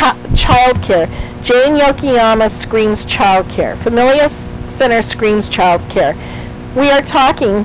child care. Jane Yokoyama screams child care. Familia Center screams child care. We are talking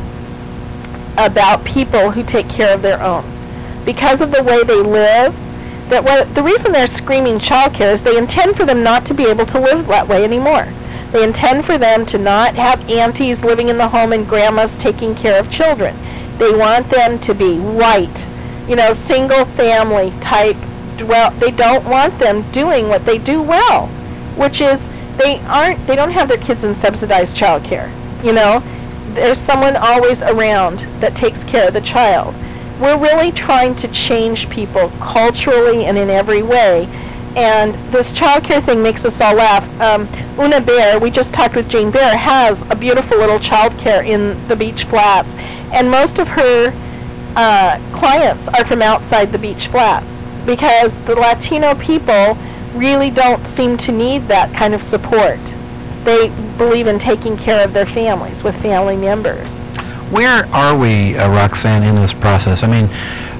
about people who take care of their own. Because of the way they live, the reason they're screaming child care is they intend for them not to be able to live that way anymore. They intend for them to not have aunties living in the home and grandmas taking care of children. They want them to be white, single family type. Well, they don't want them doing what they do well, which is they don't have their kids in subsidized child care. There's someone always around that takes care of the child. We're really trying to change people culturally and in every way. And this child care thing makes us all laugh. Una Bear, we just talked with Jane Bear, has a beautiful little child care in the Beach Flats. And most of her clients are from outside the Beach Flats because the Latino people really don't seem to need that kind of support. They believe in taking care of their families with family members. Where are we, Roxanne, in this process? I mean,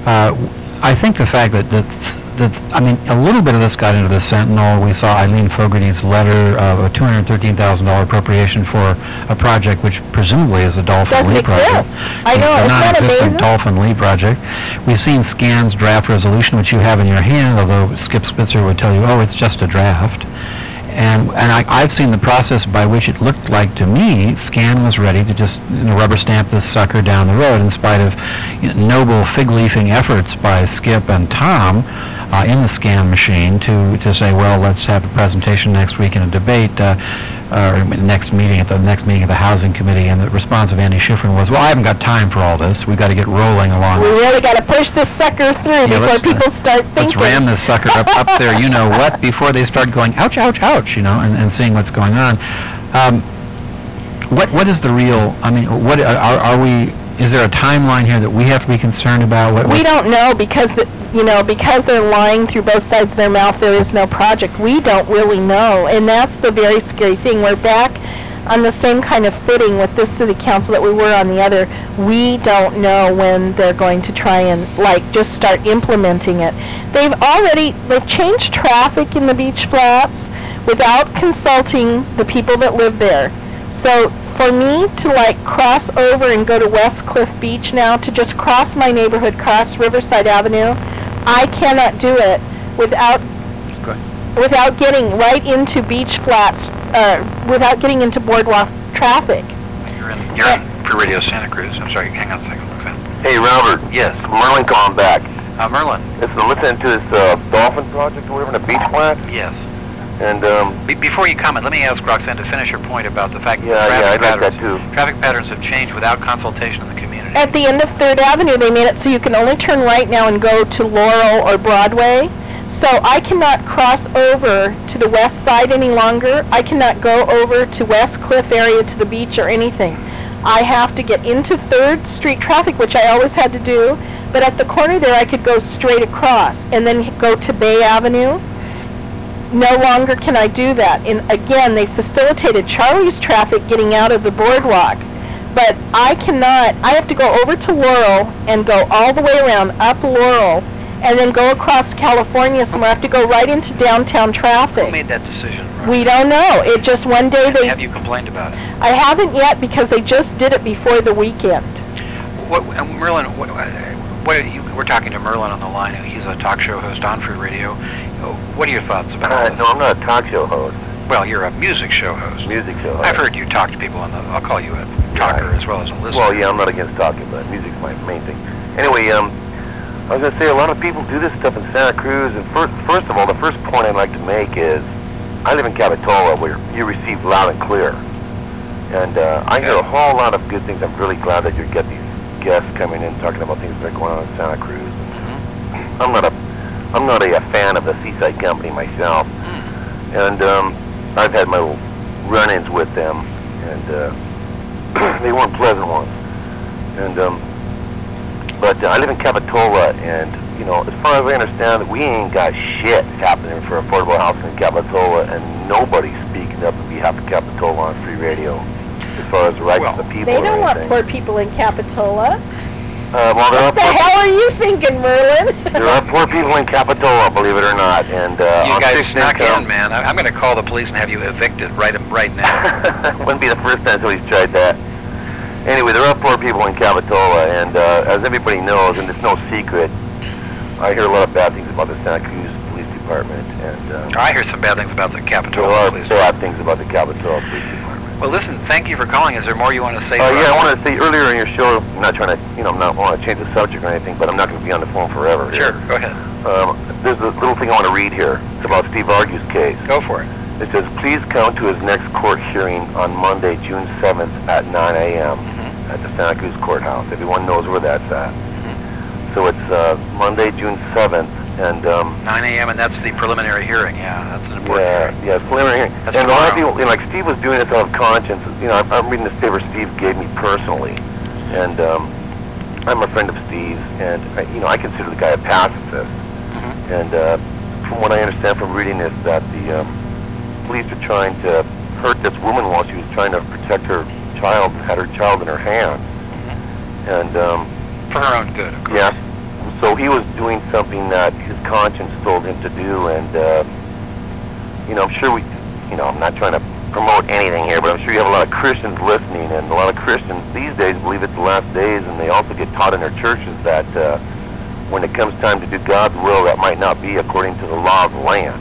I think the fact that a little bit of this got into the Sentinel. We saw Eileen Fogarty's letter of a $213,000 appropriation for a project which presumably is a Dolphin Lee project. I know, it's not non-existent Dolphin Lee project. We've seen SCAN's draft resolution, which you have in your hand, although Skip Spitzer would tell you, it's just a draft. And I've seen the process by which it looked like to me SCAN was ready to just rubber stamp this sucker down the road in spite of noble fig-leafing efforts by Skip and Tom in the SCAN machine to say, well, let's have a presentation next week in a debate or next meeting at the Housing Committee. And the response of Andy Schifrin was, well, I haven't got time for all this. We've got to get rolling along. We really got to push this sucker through before people start thinking. Let's ram this sucker up there, what, before they start going, ouch, ouch, ouch, and seeing what's going on. What is the real, what are we, is there a timeline here that we have to be concerned about? We don't know because they're lying through both sides of their mouth. There is no project. We don't really know, and that's the very scary thing. We're back on the same kind of footing with this city council that we were on the other. We don't know when they're going to try and just start implementing it. They've changed traffic in the Beach Flats without consulting the people that live there. So for me to cross over and go to West Cliff Beach now, to just cross my neighborhood, cross Riverside Avenue, I cannot do it without getting right into Beach Flats, without getting into boardwalk traffic. You're in Free Radio Santa Cruz. I'm sorry, hang on a second, Roxanne. Hey, Robert. Yes. Merlin calling back. Merlin. Listening to this Dolphin project or whatever in the Beach Flats. Yes. And before you comment, let me ask Roxanne to finish her point about the fact that traffic patterns have changed without consultation of the community. At the end of 3rd Avenue, they made it so you can only turn right now and go to Laurel or Broadway. So I cannot cross over to the west side any longer. I cannot go over to West Cliff area to the beach or anything. I have to get into 3rd Street traffic, which I always had to do. But at the corner there, I could go straight across and then go to Bay Avenue. No longer can I do that. And again, they facilitated Charlie's traffic getting out of the boardwalk. But I have to go over to Laurel and go all the way around up Laurel and then go across California somewhere. I have to go right into downtown traffic. Who made that decision? Roxanne? We don't know. It just one day Have you complained about it? I haven't yet because they just did it before the weekend. Merlin, we're talking to Merlin on the line. He's a talk show host on Free Radio. What are your thoughts about this? No, I'm not a talk show host. Well, you're a music show host. Music show host. I've heard you talk to people I'll call you a talker as well as a listener. Well, yeah, I'm not against talking, but music's my main thing. Anyway, I was going to say a lot of people do this stuff in Santa Cruz, and first of all, the first point I'd like to make is I live in Capitola where you receive loud and clear. And I hear a whole lot of good things. I'm really glad that you get these guests coming in talking about things that are going on in Santa Cruz. Mm-hmm. I'm not a fan of the Seaside Company myself, and I've had my little run-ins with them, and they weren't pleasant ones. And but I live in Capitola, and as far as I understand, we ain't got shit happening for affordable housing in Capitola, and nobody's speaking up on behalf of Capitola on Free Radio as far as the rights of the people. They don't want poor people in Capitola. Well, there What the are hell are you thinking, Merlin? there are poor people in Capitola, believe it or not, and You on guys fixed snuck income. in, man. I'm going to call the police and have you evicted right now. Wouldn't be the first time somebody's tried that. Anyway, there are poor people in Capitola, and as everybody knows, and it's no secret, I hear a lot of bad things about the Santa Cruz Police Department, and I hear some bad things about the there Capitola are Police. bad things about the Capitola Police Department. Well, listen, thank you for calling. Is there more you want to say? Yeah, I wanted to say earlier in your show, I'm not trying to, I'm not want to change the subject or anything, but I'm not going to be on the phone forever. Sure, go ahead. There's a little thing I want to read here. It's about Steve Argue's case. Go for it. It says, please come to his next court hearing on Monday, June 7th at 9 a.m. At the Santa Cruz Courthouse. Everyone knows where that's at. So it's Monday, June 7th, and 9 a.m. and that's the preliminary hearing. Yeah, that's an important hearing. yeah, it's preliminary hearing. That's And a lot of tomorrow. people, like Steve was doing this out of conscience. I'm reading this paper Steve gave me personally, and I'm a friend of Steve's, and I consider the guy a pacifist. And from what I understand from reading this, that the police are trying to hurt this woman while she was trying to protect her child, and had her child in her hands. And For her own good, of course. yeah, so he was doing something that his conscience told him to do, and I'm sure I'm not trying to promote anything here, but I'm sure you have a lot of Christians listening, and a lot of Christians these days believe it's the last days, and they also get taught in their churches that when it comes time to do God's will, that might not be according to the law of the land.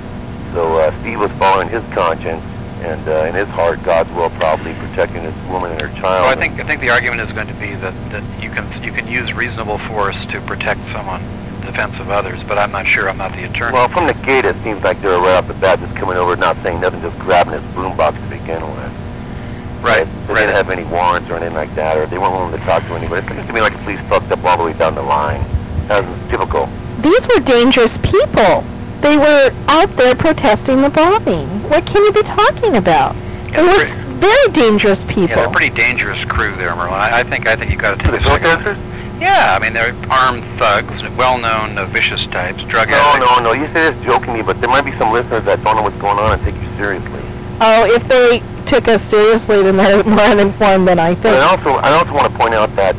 So Steve was following his conscience, and in his heart, God's will, probably protecting this woman and her child. Well, I think the argument is going to be that you can use reasonable force to protect someone in defense of others, but I'm not sure. I'm not the attorney. Well, from the gate, it seems like they were right off the bat just coming over, not saying nothing, just grabbing his boombox to begin with. Right. They didn't have any warrants or anything like that, or they weren't willing to talk to anybody. It seems to me like the police fucked up all the way down the line. That was typical. These were dangerous people. They were out there protesting the bombing. What can you be talking about? They were very dangerous people. Yeah, they're a pretty dangerous crew there, Merlin. I think you got to To take the a second. protesters? Yeah, I mean they're armed thugs, well-known vicious types, drug No, addicts. no. You say this jokingly, but there might be some listeners that don't know what's going on and take you seriously. Oh, if they took us seriously, then they're more uninformed than I think. And I also want to point out that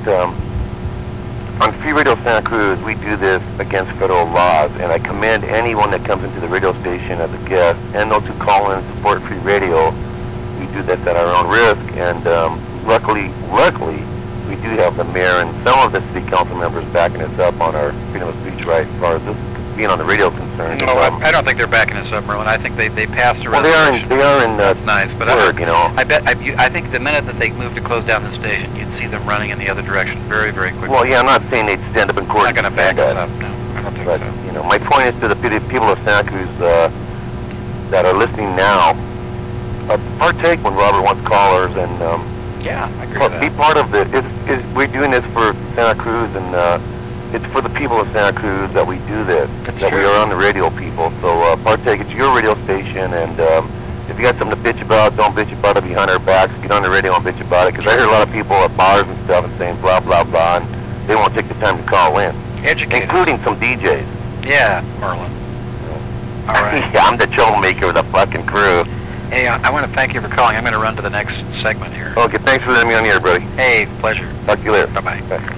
on Free Radio Santa Cruz, we do this against federal laws, and I commend anyone that comes into the radio station as a guest, and those who call in and support Free Radio. We do this at our own risk, and luckily, we do have the mayor and some of the city council members backing us up on our freedom of speech right as far as this being on the radio concerned. No, I don't think they're backing us up, Merlin. I think they passed a Well, resolution. they are in That's nice, but Word, I think the minute that they move to close down the station, you'd see them running in the other direction very, very quickly. Well, yeah, I'm not saying they'd stand up in court. They're not going to back and us up. No, I don't think But, so. my point is to the people of Santa Cruz that are listening now, partake when Robert wants callers, and Yeah, I agree with be that. part of it. We're doing this for Santa Cruz, and it's for the people of Santa Cruz that we do this, That's that we true. are on the radio people. So partake. It's your radio station, and if you got something to bitch about, don't bitch about it behind our backs. Get on the radio and bitch about it, because I hear a lot of people at bars and stuff and saying blah, blah, blah, and they won't take the time to call in, Educated. including some DJs. Yeah, Merlin. All right. Yeah, I'm the troublemaker of the fucking crew. Hey, I want to thank you for calling. I'm going to run to the next segment here. Okay, thanks for letting me on the air, buddy. Hey, pleasure. Talk to you later. Bye-bye. Bye.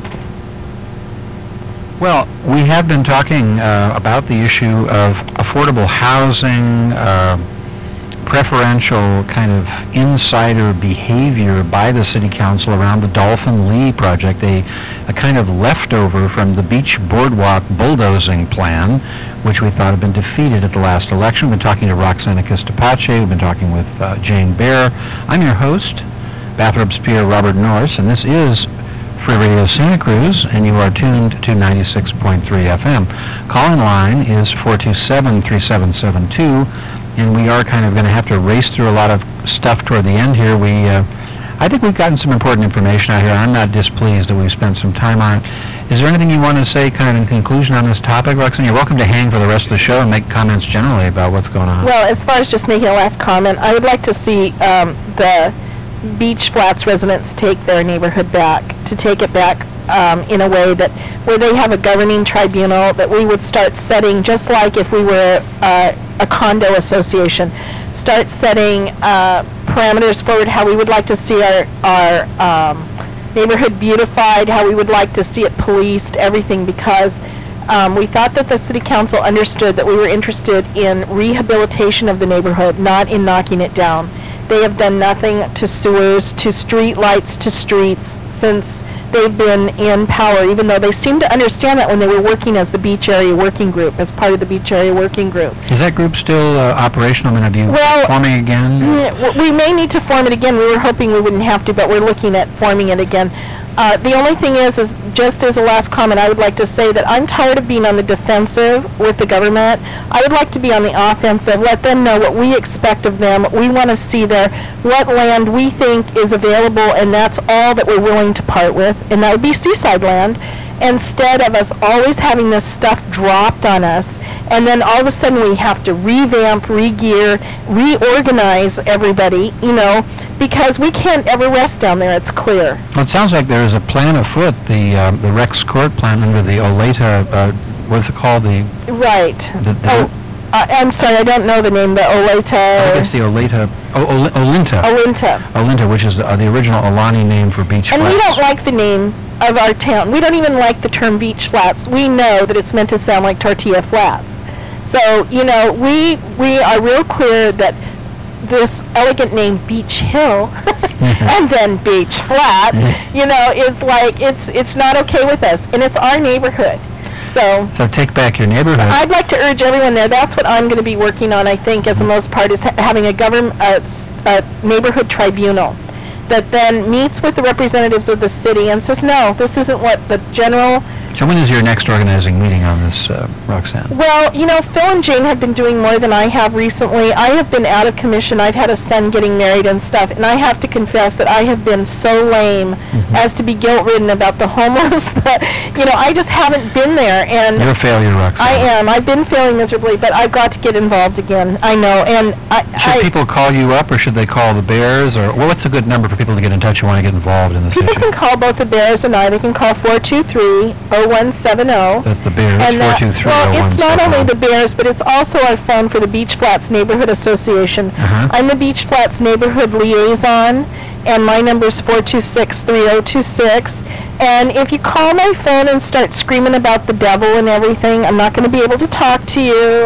Well, we have been talking about the issue of affordable housing, preferential kind of insider behavior by the city council around the Dolphin Lee project, a kind of leftover from the beach boardwalk bulldozing plan, which we thought had been defeated at the last election. We've been talking to Roxana Kistapace. We've been talking with Jane Baer. I'm your host, Bathrobes Pierre Robert Norris, and this is Free Radio Santa Cruz, and you are tuned to 96.3 FM. Call-in line is 427-3772, and we are kind of going to have to race through a lot of stuff toward the end here. I think we've gotten some important information out here. I'm not displeased that we've spent some time on it. Is there anything you want to say kind of in conclusion on this topic, Roxanne? You're welcome to hang for the rest of the show and make comments generally about what's going on. Well, as far as just making a last comment, I would like to see the Beach Flats residents take their neighborhood back, to take it back in a way that where they have a governing tribunal, that we would start setting, just like if we were a condo association, start setting parameters forward how we would like to see our neighborhood beautified, how we would like to see it policed, everything, because we thought that the city council understood that we were interested in rehabilitation of the neighborhood, not in knocking it down. They have done nothing to sewers, to street lights, to streets since they've been in power, even though they seemed to understand that when they were working as the Beach Area Working Group, as part of the Beach Area Working Group. Is that group still operational? I mean, are you forming again? We may need to form it again. We were hoping we wouldn't have to, but we're looking at forming it again. The only thing is just as a last comment, I would like to say that I'm tired of being on the defensive with the government. I would like to be on the offensive, let them know what we expect of them, what we want to see there, what land we think is available, and that's all that we're willing to part with, and that would be seaside land, instead of us always having this stuff dropped on us, and then all of a sudden we have to revamp, re-gear, reorganize everybody, because we can't ever rest down there, it's clear. Well, it sounds like there is a plan afoot, the Rex Court plan under the Olathe, what's it called? Right. I'm sorry, I don't know the name, the Olathe. I think it's the Olathe, Olinta. Olinta, which is the original Alani name for beach flats. And we don't like the name of our town. We don't even like the term beach flats. We know that it's meant to sound like tortilla flats. So, we are real clear that this elegant name Beach Hill and then Beach Flat, is like, it's not okay with us, and it's our neighborhood. So take back your neighborhood. I'd like to urge everyone there. That's what I'm going to be working on, I think, as the most part, is having a neighborhood tribunal that then meets with the representatives of the city and says, no, this isn't what the general... So when is your next organizing meeting on this, Roxanne? Well, Phil and Jane have been doing more than I have recently. I have been out of commission. I've had a son getting married and stuff, and I have to confess that I have been so lame as to be guilt-ridden about the homeless that, I just haven't been there. And you're a failure, Roxanne. I am. I've been failing miserably, but I've got to get involved again. I know. And should people call you up, or should they call the Bears? Or what's a good number for people to get in touch who want to get involved in this issue? People can call both the Bears and I. They can call 423-0170. That's the Bears, 423-0170. Well, it's not only the Bears, but it's also our phone for the Beach Flats Neighborhood Association. I'm the Beach Flats Neighborhood Liaison, and my number is 426-3026. And if you call my phone and start screaming about the devil and everything, I'm not going to be able to talk to you.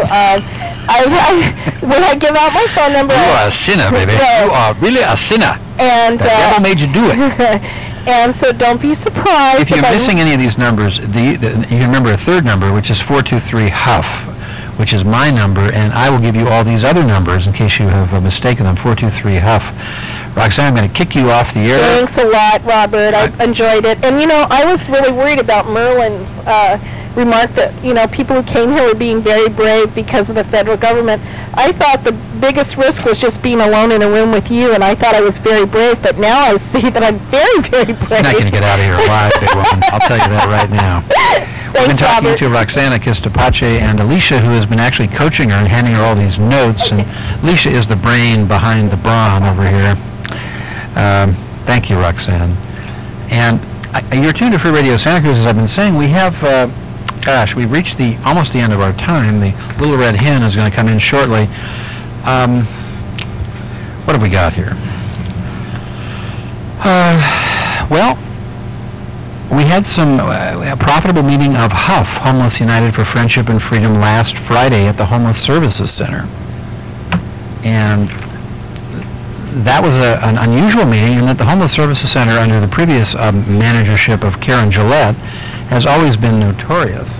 When I give out my phone number... You are a sinner, baby. You are really a sinner. And the devil made you do it. And so don't be surprised. If you're missing any of these numbers, you can remember a third number, which is 423-HUFF, which is my number, and I will give you all these other numbers in case you have mistaken them, 423-HUFF. Roxanne, I'm going to kick you off the air. Thanks a lot, Robert. I enjoyed it. And, I was really worried about Merlin's remark that, people who came here were being very brave because of the federal government. I thought the biggest risk was just being alone in a room with you, and I thought I was very brave, but now I see that I'm very, very brave. You're not going to get out of here alive, big woman. I'll tell you that right now. We've been talking to Roxana Kistapace and Alicia, who has been actually coaching her and handing her all these notes, and Alicia is the brain behind the brawn over here. Thank you, Roxanne. And you're tuned to Free Radio Santa Cruz. As I've been saying, we have, we've reached almost the end of our time. The Little Red Hen is going to come in shortly. What have we got here? Well, we had a profitable meeting of HUFF, Homeless United for Friendship and Freedom, last Friday at the Homeless Services Center. And that was an unusual meeting in that the Homeless Services Center, under the previous managership of Karen Gillette, has always been notorious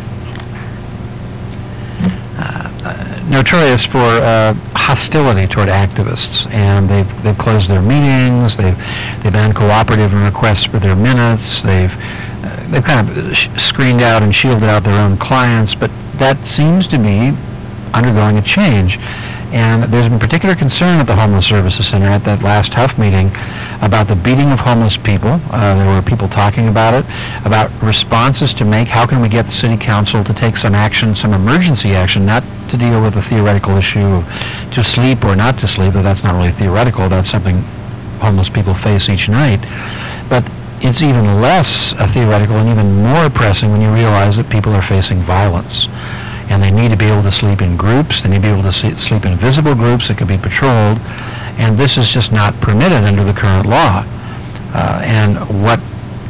for hostility toward activists, and they've closed their meetings. They've been uncooperative in requests for their minutes. They've kind of screened out and shielded out their own clients, but that seems to be undergoing a change. And there's been particular concern at the Homeless Services Center at that last HUFF meeting about the beating of homeless people. There were people talking about it, about responses to make. How can we get the city council to take some action, some emergency action, not to deal with the theoretical issue of to sleep or not to sleep, but that's not really theoretical. That's something homeless people face each night. But it's even less theoretical and even more pressing when you realize that people are facing violence. And they need to be able to sleep in groups. They need to be able to sleep in visible groups that can be patrolled. And this is just not permitted under the current law. And what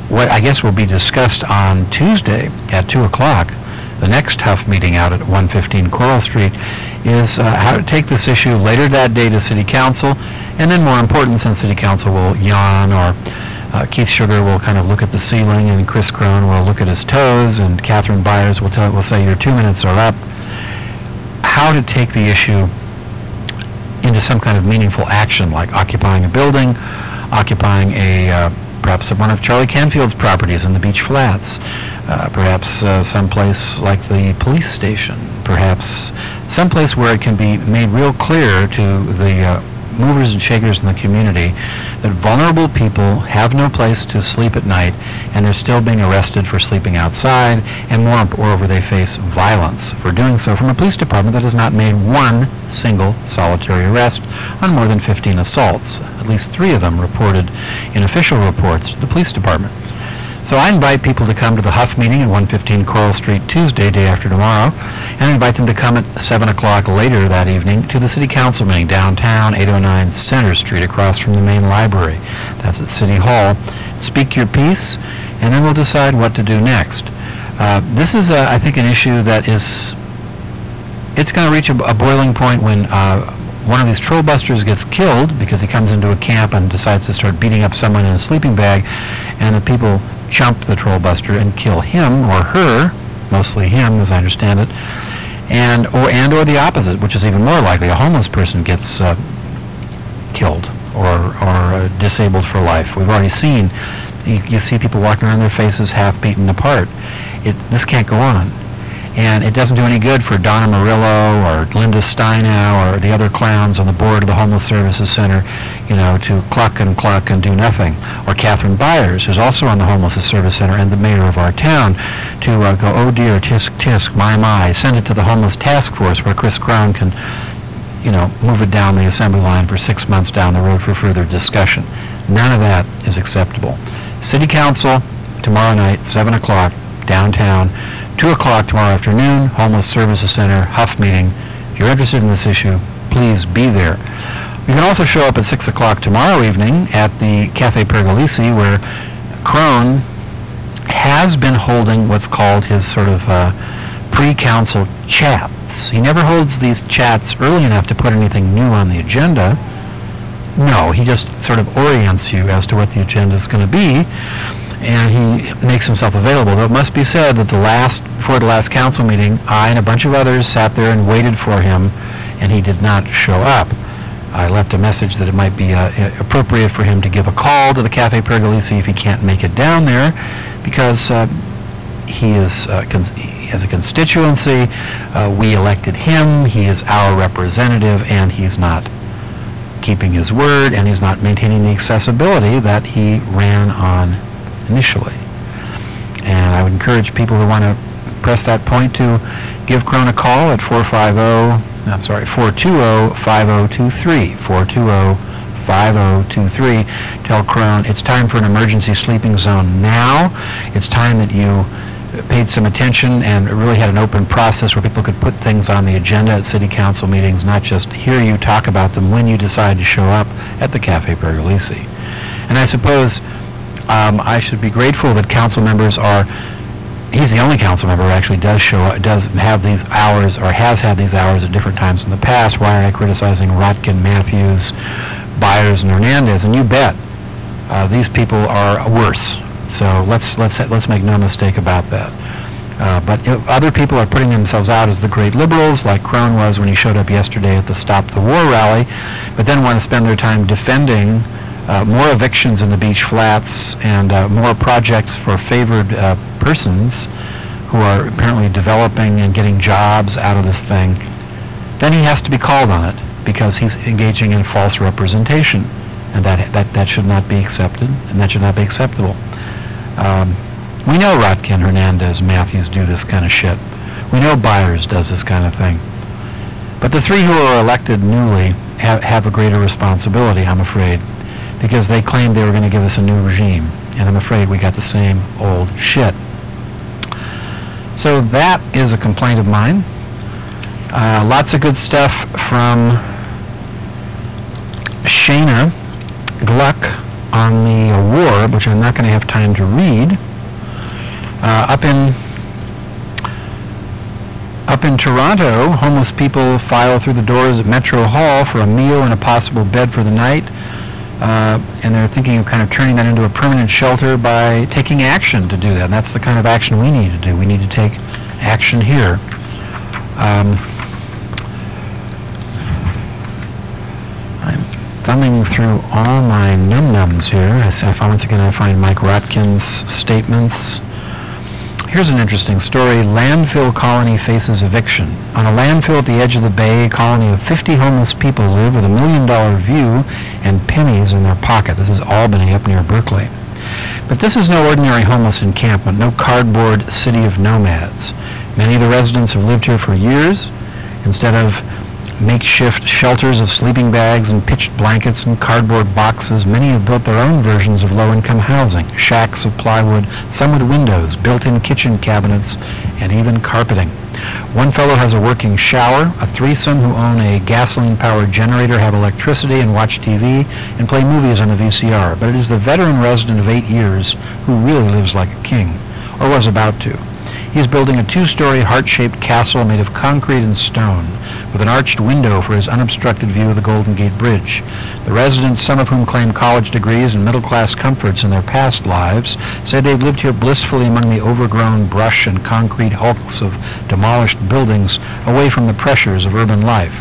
what I guess will be discussed on Tuesday at 2 o'clock, the next Huff meeting out at 115 Coral Street, is how to take this issue later that day to City Council, and then more important, since City Council will yawn, or Keith Sugar will kind of look at the ceiling, and Chris Crone will look at his toes, and Catherine Byers will say your 2 minutes are up. How to take the issue into some kind of meaningful action, like occupying a building, occupying perhaps one of Charlie Canfield's properties in the Beach Flats, perhaps someplace like the police station, perhaps someplace where it can be made real clear to the movers and shakers in the community that vulnerable people have no place to sleep at night, and they're still being arrested for sleeping outside, and moreover, they face violence for doing so from a police department that has not made one single solitary arrest on more than 15 assaults, at least 3 of them reported in official reports to the police department. So I invite people to come to the Huff meeting at 115 Coral Street Tuesday, day after tomorrow, and invite them to come at 7 o'clock later that evening to the City Council meeting downtown, 809 Center Street, across from the main library. That's at City Hall. Speak your piece, and then we'll decide what to do next. This is, I think, an issue that it's going to reach a boiling point when one of these troll busters gets killed because he comes into a camp and decides to start beating up someone in a sleeping bag, and the people jump the troll buster and kill him or her, mostly him as I understand it, and or the opposite, which is even more likely. A homeless person gets killed or disabled for life. We've already seen, you see people walking around their faces half beaten apart. This can't go on. And it doesn't do any good for Donna Murillo or Linda Steinow or the other clowns on the board of the Homeless Services Center, to cluck and do nothing. Or Catherine Byers, who's also on the Homeless Service Center and the mayor of our town, to go, oh dear, tisk tisk, my, send it to the Homeless Task Force where Chris Crone can, move it down the assembly line for 6 months down the road for further discussion. None of that is acceptable. City Council, tomorrow night, 7 o'clock, downtown. 2 o'clock tomorrow afternoon, Homeless Services Center, Huff meeting. If you're interested in this issue, please be there. You can also show up at 6 o'clock tomorrow evening at the Cafe Pergolesi, where Crone has been holding what's called his sort of pre-council chats. He never holds these chats early enough to put anything new on the agenda. No, he just sort of orients you as to what the agenda is going to be, and he makes himself available. Though it must be said that before the last council meeting, I and a bunch of others sat there and waited for him, and he did not show up. I left a message that it might be appropriate for him to give a call to the Cafe Pergolesi if he can't make it down there, because he has a constituency. We elected him. He is our representative, and he's not keeping his word, and he's not maintaining the accessibility that he ran on initially. And I would encourage people who want to press that point to give Crone a call at 420-5023, 420-5023. Tell Crone it's time for an emergency sleeping zone now. It's time that you paid some attention and really had an open process where people could put things on the agenda at city council meetings, not just hear you talk about them when you decide to show up at the Cafe Pergolesi. And I suppose I should be grateful that council members he's the only council member who actually does have these hours, or has had these hours at different times in the past. Why am I criticizing Rotkin, Matthews, Byers, and Hernandez? And you bet, these people are worse. So let's make no mistake about that. But if other people are putting themselves out as the great liberals, like Crone was when he showed up yesterday at the Stop the War rally, but then want to spend their time defending more evictions in the Beach Flats and more projects for favored persons who are apparently developing and getting jobs out of this thing, then he has to be called on it because he's engaging in false representation, and that should not be accepted, and that should not be acceptable. We know Rotkin, Hernandez, Matthews do this kind of shit. We know Byers does this kind of thing. But the three who are elected newly have a greater responsibility, I'm afraid, because they claimed they were going to give us a new regime, and I'm afraid we got the same old shit. So that is a complaint of mine. Lots of good stuff from Shayna Gluck on the award, which I'm not going to have time to read. Up in Toronto, homeless people file through the doors at Metro Hall for a meal and a possible bed for the night. And they're thinking of kind of turning that into a permanent shelter by taking action to do that. And that's the kind of action we need to do. We need to take action here. I'm thumbing through all my num-nums here. Once again, I find Mike Rotkin's statements. Here's an interesting story. Landfill colony faces eviction. On a landfill at the edge of the bay, a colony of 50 homeless people live with $1 million view and pennies in their pocket. This is Albany, up near Berkeley. But this is no ordinary homeless encampment, no cardboard city of nomads. Many of the residents have lived here for years. Instead of makeshift shelters of sleeping bags and pitched blankets and cardboard boxes, many have built their own versions of low-income housing, shacks of plywood, some with windows, built-in kitchen cabinets, and even carpeting. One fellow has a working shower. A threesome who own a gasoline-powered generator have electricity and watch TV and play movies on the VCR. But it is the veteran resident of 8 years who really lives like a king, or was about to. He's building a 2-story heart-shaped castle made of concrete and stone, with an arched window for his unobstructed view of the Golden Gate Bridge. The residents, some of whom claim college degrees and middle-class comforts in their past lives, say they've lived here blissfully among the overgrown brush and concrete hulks of demolished buildings, away from the pressures of urban life.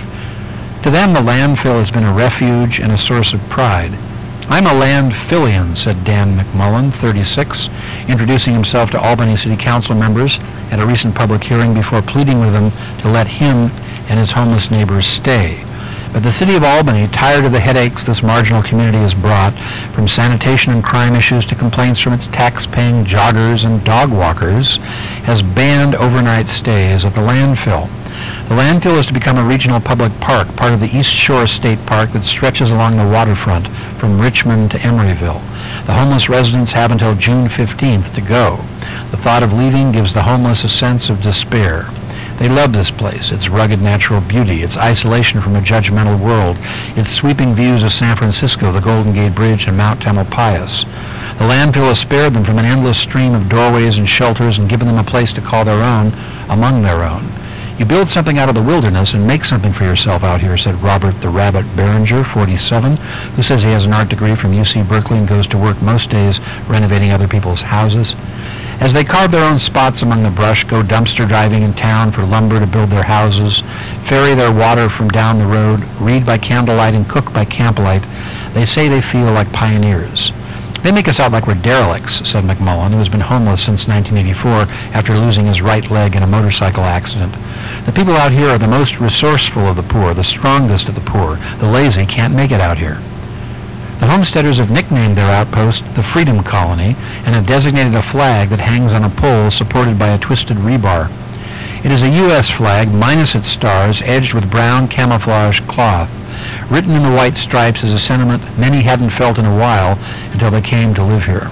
To them, the landfill has been a refuge and a source of pride. "I'm a landfillian," said Dan McMullen, 36, introducing himself to Albany City Council members at a recent public hearing before pleading with them to let him and his homeless neighbors stay. But the city of Albany, tired of the headaches this marginal community has brought, from sanitation and crime issues to complaints from its tax-paying joggers and dog walkers, has banned overnight stays at the landfill. The landfill is to become a regional public park, part of the East Shore State Park that stretches along the waterfront from Richmond to Emeryville. The homeless residents have until June 15th to go. The thought of leaving gives the homeless a sense of despair. They love this place, its rugged natural beauty, its isolation from a judgmental world, its sweeping views of San Francisco, the Golden Gate Bridge, and Mount Tamalpais. The landfill has spared them from an endless stream of doorways and shelters and given them a place to call their own among their own. "You build something out of the wilderness and make something for yourself out here," said Robert the Rabbit Berenger, 47, who says he has an art degree from UC Berkeley and goes to work most days renovating other people's houses. As they carve their own spots among the brush, go dumpster diving in town for lumber to build their houses, ferry their water from down the road, read by candlelight and cook by camplight, they say they feel like pioneers. "They make us out like we're derelicts," said McMullen, who has been homeless since 1984 after losing his right leg in a motorcycle accident. "The people out here are the most resourceful of the poor, the strongest of the poor. The lazy can't make it out here." The homesteaders have nicknamed their outpost the Freedom Colony and have designated a flag that hangs on a pole supported by a twisted rebar. It is a U.S. flag minus its stars, edged with brown camouflage cloth. Written in the white stripes is a sentiment many hadn't felt in a while until they came to live here.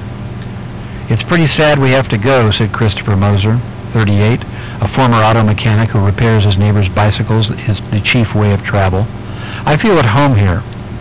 "It's pretty sad we have to go," said Christopher Moser, 38, a former auto mechanic who repairs his neighbor's bicycles, is the chief way of travel. "I feel at home here."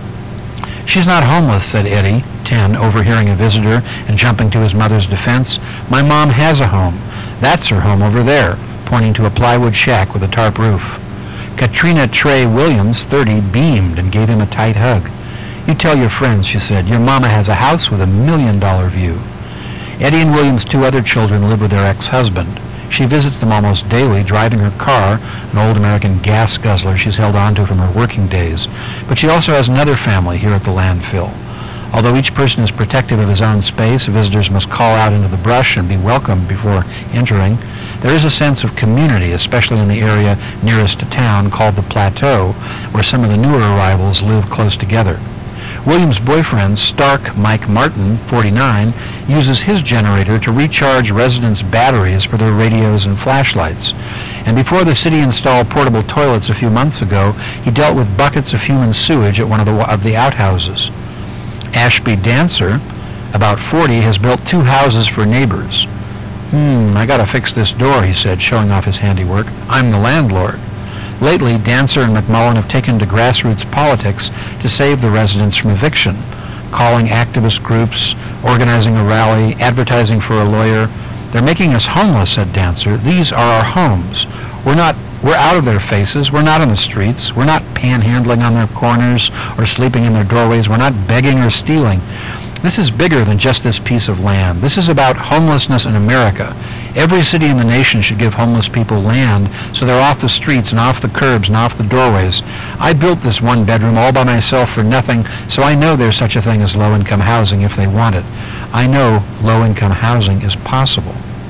"She's not homeless," said Eddie, 10, overhearing a visitor and jumping to his mother's defense. "My mom has a home. That's her home over there," pointing to a plywood shack with a tarp roof. Katrina Trey Williams, 30, beamed and gave him a tight hug. "You tell your friends," she said, "your mama has a house with $1 million view." Eddie and Williams' 2 other children live with their ex-husband. She visits them almost daily, driving her car, an old American gas guzzler she's held onto from her working days. But she also has another family here at the landfill. Although each person is protective of his own space, visitors must call out into the brush and be welcomed before entering. There is a sense of community, especially in the area nearest to town called the Plateau, where some of the newer arrivals live close together. William's boyfriend, Stark Mike Martin, 49, uses his generator to recharge residents' batteries for their radios and flashlights. And before the city installed portable toilets a few months ago, he dealt with buckets of human sewage at one of the outhouses. Ashby Dancer, about 40, has built 2 houses for neighbors. I gotta fix this door," he said, showing off his handiwork. "I'm the landlord." Lately, Dancer and McMullen have taken to grassroots politics to save the residents from eviction. calling activist groups, organizing a rally, advertising for a lawyer. They're making us homeless, said Dancer. These are our homes. We're out of their faces. We're not in the streets. We're not panhandling on their corners or sleeping in their doorways. We're not begging or stealing. This is bigger than just this piece of land. This is about homelessness in America. Every city in the nation should give homeless people land so they're off the streets and off the curbs and off the doorways. I built this one bedroom all by myself for nothing, so I know there's such a thing as low-income housing if they want it. I know low-income housing is possible.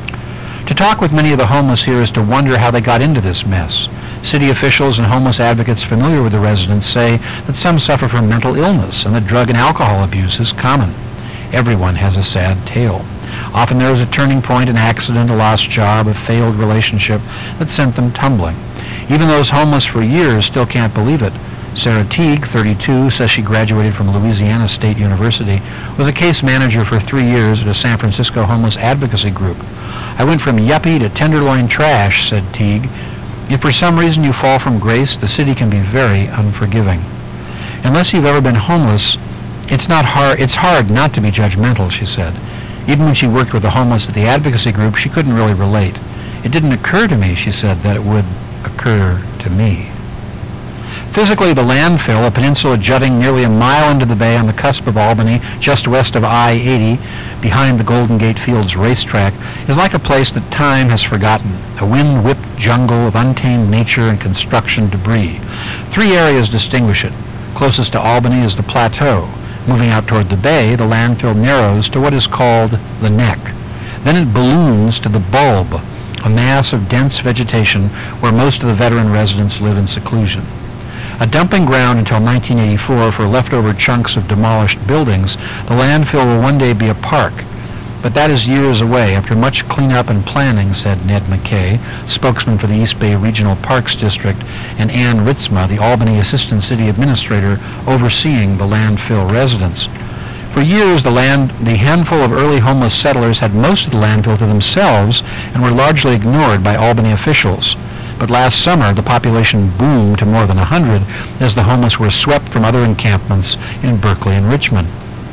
To talk with many of the homeless here is to wonder how they got into this mess. City officials and homeless advocates familiar with the residents say that some suffer from mental illness and that drug and alcohol abuse is common. Everyone has a sad tale. Often there is a turning point, an accident, a lost job, a failed relationship that sent them tumbling. Even those homeless for years still can't believe it. Sarah Teague, 32, says she graduated from Louisiana State University, was a case manager for 3 years at a San Francisco homeless advocacy group. I went from yuppie to tenderloin trash, said Teague. If for some reason you fall from grace, the city can be very unforgiving. Unless you've ever been homeless, it's hard not to be judgmental, she said. Even when she worked with the homeless at the advocacy group, she couldn't really relate. It didn't occur to me, she said, that it would occur to me. Physically, the landfill, a peninsula jutting nearly a mile into the bay on the cusp of Albany, just west of I-80, behind the Golden Gate Fields racetrack, is like a place that time has forgotten, a wind-whipped jungle of untamed nature and construction debris. 3 areas distinguish it. Closest to Albany is the plateau. Moving out toward the bay, the landfill narrows to what is called the neck. Then it balloons to the bulb, a mass of dense vegetation where most of the veteran residents live in seclusion. A dumping ground until 1984 for leftover chunks of demolished buildings, the landfill will one day be a park. But that is years away. After much cleanup and planning, said Ned McKay, spokesman for the East Bay Regional Parks District, and Ann Ritzma, the Albany Assistant City Administrator, overseeing the landfill residents. For years, the handful of early homeless settlers had most of the landfill to themselves and were largely ignored by Albany officials. But last summer, the population boomed to more than 100 as the homeless were swept from other encampments in Berkeley and Richmond.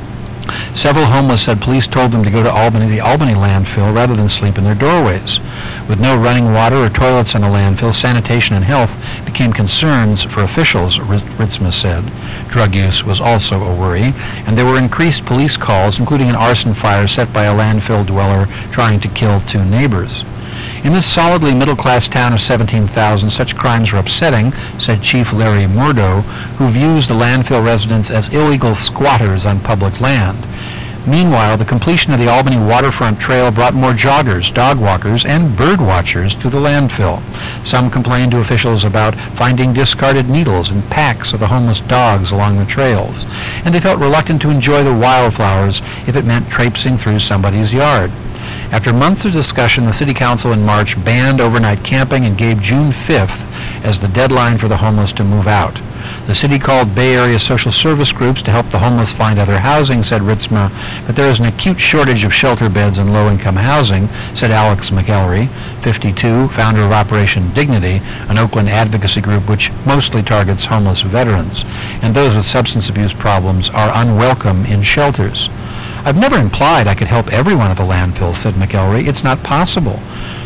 Several homeless said police told them to go to the Albany landfill rather than sleep in their doorways. With no running water or toilets in a landfill, sanitation and health became concerns for officials, Ritzma said. Drug use was also a worry, and there were increased police calls, including an arson fire set by a landfill dweller trying to kill 2 neighbors. In this solidly middle-class town of 17,000, such crimes are upsetting, said Chief Larry Murdo, who views the landfill residents as illegal squatters on public land. Meanwhile, the completion of the Albany Waterfront Trail brought more joggers, dog walkers, and bird watchers to the landfill. Some complained to officials about finding discarded needles and packs of the homeless dogs along the trails, and they felt reluctant to enjoy the wildflowers if it meant traipsing through somebody's yard. After months of discussion, the City Council in March banned overnight camping and gave June 5th as the deadline for the homeless to move out. The city called Bay Area social service groups to help the homeless find other housing, said Ritzma, but there is an acute shortage of shelter beds and low-income housing, said Alex McElry, 52, founder of Operation Dignity, an Oakland advocacy group which mostly targets homeless veterans, and those with substance abuse problems are unwelcome in shelters. I've never implied I could help everyone at the landfill, said McElry. It's not possible.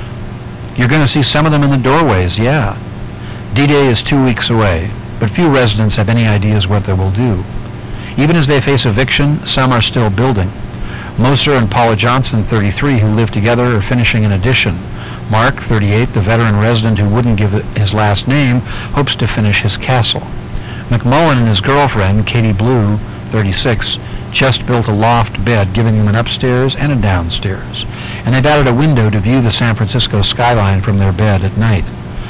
You're going to see some of them in the doorways, yeah. D-Day is 2 weeks away, but few residents have any ideas what they will do. Even as they face eviction, some are still building. Moser and Paula Johnson, 33, who live together, are finishing an addition. Mark, 38, the veteran resident who wouldn't give his last name, hopes to finish his castle. McMullen and his girlfriend, Katie Blue, 36, just built a loft bed, giving them an upstairs and a downstairs. And they've added a window to view the San Francisco skyline from their bed at night.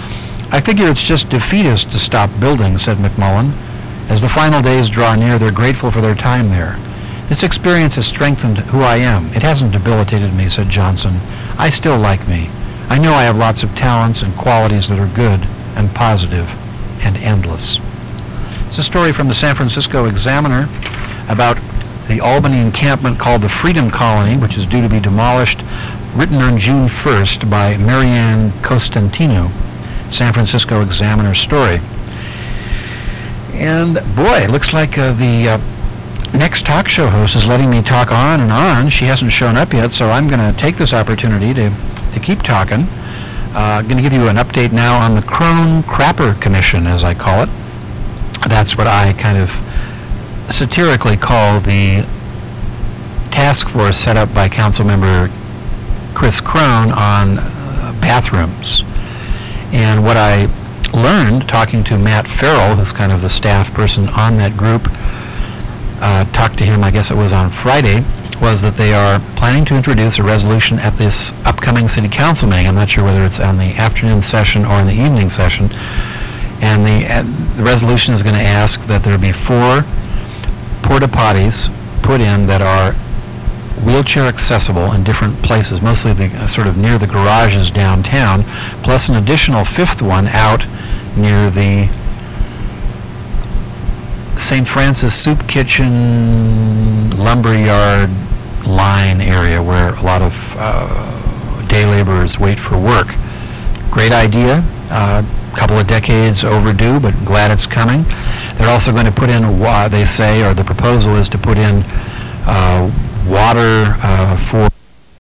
I figure it's just defeatist to stop building, said McMullen. As the final days draw near, they're grateful for their time there. This experience has strengthened who I am. It hasn't debilitated me, said Johnson. I still like me. I know I have lots of talents and qualities that are good and positive and endless. It's a story from the San Francisco Examiner about the Albany encampment called the Freedom Colony, which is due to be demolished, written on June 1st by Marianne Costantino, San Francisco Examiner story. And boy, it looks like the next talk show host is letting me talk on and on. She hasn't shown up yet, so I'm going to take this opportunity to keep talking. Going to give you an update now on the Crone Crapper Commission, as I call it. That's what I kind of satirically call the task force set up by Councilmember Chris Crone on bathrooms. And what I learned, talking to Matt Farrell, who's kind of the staff person on that group, talked to him, I guess it was on Friday, was that they are planning to introduce a resolution at this upcoming city council meeting. I'm not sure whether it's on the afternoon session or in the evening session. And the resolution is going to ask that there be 4 porta potties put in that are wheelchair accessible in different places, mostly sort of near the garages downtown, plus an additional 5th one out near the St. Francis Soup Kitchen lumberyard line area where a lot of day laborers wait for work. Great idea. Couple of decades overdue, but glad it's coming. They're also going to put in, they say, or the proposal is to put in water for